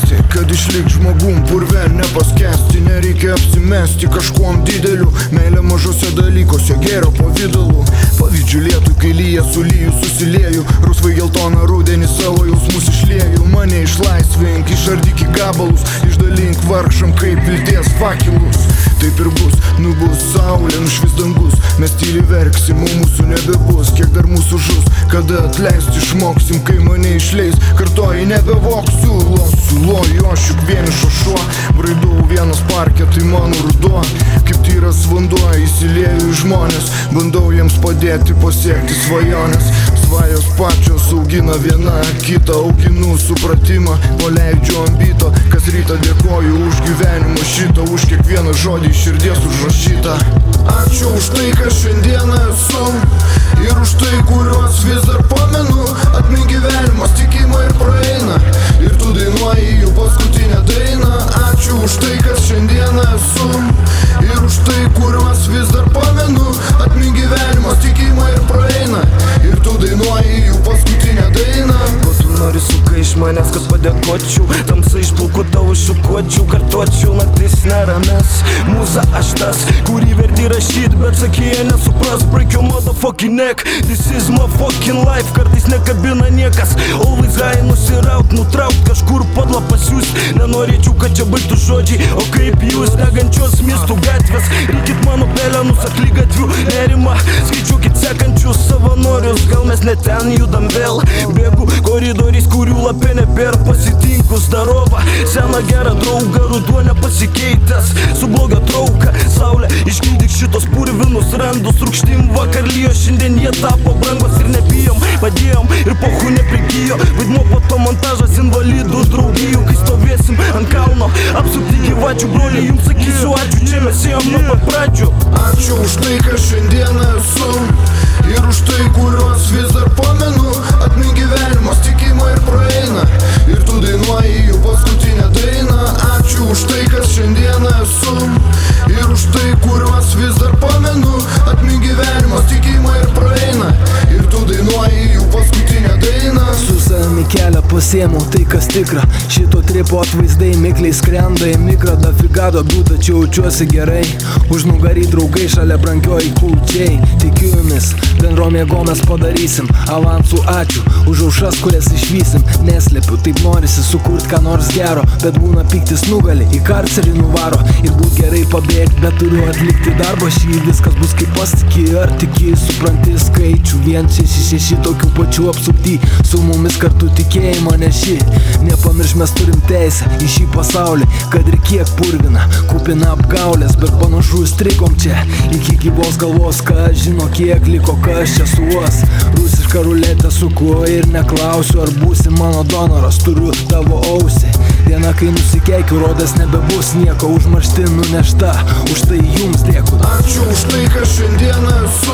spręsti, kad išlik žmogum purve nepaskesti. Nereikia apsimesti kažkuom dideliu, meilė mažose dalykuose gėrio pavidalu. Pavydžiu lietui, kai lyja sulyju susilieju, rusvai geltoną rudenį savo jausmus išlieju. Mane išlaisvink, išardyk į gabalus, išdalink vargšam kaip vilties fakilus. Taip ir bus, nubus saulė, nušvis dangus, mes tyliai verksim, o mūsų nebebus. Kiek dar mūsų žus, kada atleisti išmoksim, kai mane išleis, kartoji nebevoksiu. Loju aš juk vienišo šuo, braidau vienas parke, tai mano ruduo. Kaip tyras vanduo, įsilieju į žmonės, bandau jiems padėti pasiekti svajonės. Svajos pačios augina viena kitą, auginu supratimą, paleidžiu ant bito. Kas rytą dėkoju už gyvenimą šitą, už kiekvieną žodį iš širdies užrašytą. Ačiū už tai, kas šiandieną esu, ir už tai, kuriuos vis dar pamenu. Atmink gyvenimas tik ima ir praeina, ir tu dainuoji jų paskutinę dainą. Ačiū už tai, kas šiandieną esu, ir už tai, kuriuos vis dar pamenu. Atmink gyvenimas tik ima ir praeina, ir tu dainuoji jų paskutinę dainą. Ko tu nori sukai iš manęs, kad padėkočiau, tamsa iš plaukų tavo šukuočiau, kartuočiau, naktis nerames. Mūza aš tas, kurį verti rašyt, bet sakyje nesupras. Break your motherfucking neck, this is my fucking life. Kartais nekabina niekas, always high, nusiraut, nutraukt, kažkur padla pasiūst. Nenorėčiau, kad čia baigtų žodžiai, o kaip jūs degančios miestų gatvės. Rykit mano pelenus, akli gatvių nerimą, skaičiuokit sekančius savanorius. Gal mes ne ten judam vėl, bėgu koridoriais, kurių lapė nebėr. Pasitinku zdarovą, seną gerą draugą, ruduo nepasikeitęs, su bloga trauka. Saulė, išgildyk šitos purvinus randus, rūgštim vakar lijo, šiandien jie tapo brangos ir nebijom. Padėjom ir pochų neprigijo, vaidmo po to montažas invalidų draugijų. Kai stovėsim ant kalno, apsupti gyvačių, broliai, jums sakysiu ačiū, čia mes ėjom nuo pat pradžių. Ačiū už tai, kas šiandieną esu, ir už tai, kuriuos vis dar pamenu. Atmink gyvenimas tik ima ir praeina, ir tu dainuoji jų paskutinę dainą. Ačiū už tai, kas šiandieną esu, ir už tai, kuriuos vis dar pamenu. Atmink gyvenimas tik ima ir praeina, ir tu dainuoji jų paskutinę dainą. Su savimi kelią pasiėmiau tai, kas tikra. Šito tripo atvaizdai mikliai skrenda į mikrą. Dafigado bių, tačiau jaučiuosi gerai. Už nugarį draugai, šalia brankioji kulčiai. Tikiu jumis, bendrom jėgom mes padarysim. Avansų ačiū už aušras, kurias išvysim. Neslepiu, taip norisi sukurt ką nors gero, bet būna piktis nugali, į karcerį nuvaro. Ir būt gerai pabėgt, bet turiu atlikti darbą šį. Viskas bus kaip pasitiki, ar tiki, supranti skaičių 166 tokių pačių apsupty. Su mumis kartu tikėjimą neši. Nepamirš, mes turim teisę į šį pasaulį, kad ir kiek purvina, kupina apgaulės, bet panašu strikom čia iki gyvos galvos. Kas žino, kiek liko, kas čia suos. Rusišką ruletę suku ir neklausiu, ar būsi mano donoras. Turiu tavo ausį, diena kai nusikeikiu, rodas nebebus nieko, užmaršti nunešta. Už tai jums dėkui. Ačiū už tai, kas šiandieną esu,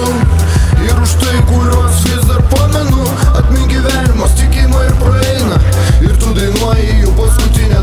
ir už tai, kuriuos vis dar pamenu. Atmink gyvenimas tik ima ir praeina, ir tu dainuoji jų paskutinę